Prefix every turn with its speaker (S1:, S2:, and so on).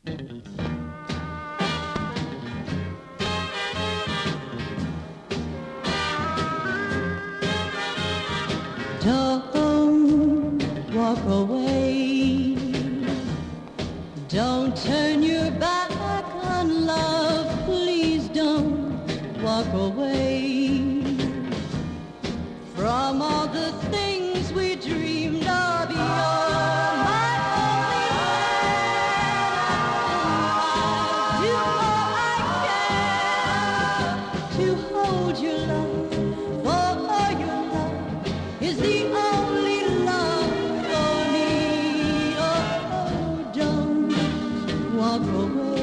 S1: Don't walk away. Don't turn your back on love. Please don't walk away from all the things we dreamed of. You're my only one. Do all I can to hold your love. For your love is the only love for me. Oh, don't walk away.